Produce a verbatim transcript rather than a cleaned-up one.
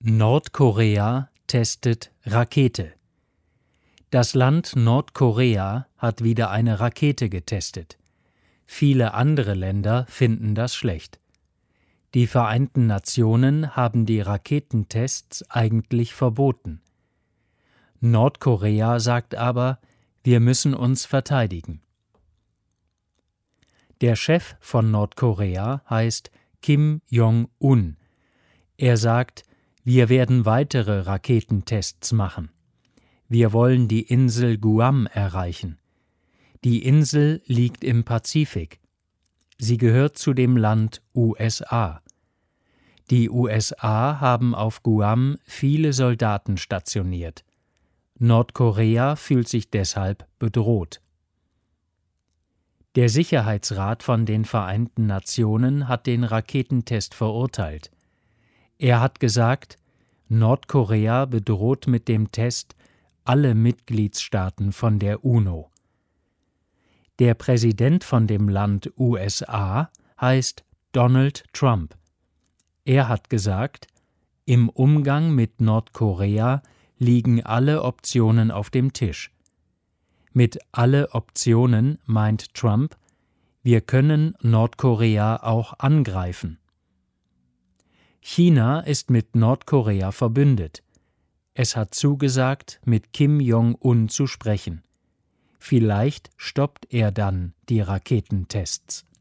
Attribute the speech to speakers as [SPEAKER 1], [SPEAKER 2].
[SPEAKER 1] Nordkorea testet Rakete. Das Land Nordkorea hat wieder eine Rakete getestet. Viele andere Länder finden das schlecht. Die Vereinten Nationen haben die Raketentests eigentlich verboten. Nordkorea sagt aber, wir müssen uns verteidigen. Der Chef von Nordkorea heißt Kim Jong-un. Er sagt, wir werden weitere Raketentests machen. Wir wollen die Insel Guam erreichen. Die Insel liegt im Pazifik. Sie gehört zu dem Land U S A. Die U S A haben auf Guam viele Soldaten stationiert. Nordkorea fühlt sich deshalb bedroht. Der Sicherheitsrat von den Vereinten Nationen hat den Raketentest verurteilt. Er hat gesagt, Nordkorea bedroht mit dem Test alle Mitgliedstaaten von der UNO. Der Präsident von dem Land U S A heißt Donald Trump. Er hat gesagt, im Umgang mit Nordkorea liegen alle Optionen auf dem Tisch. Mit alle Optionen meint Trump, wir können Nordkorea auch angreifen. China ist mit Nordkorea verbündet. Es hat zugesagt, mit Kim Jong-un zu sprechen. Vielleicht stoppt er dann die Raketentests.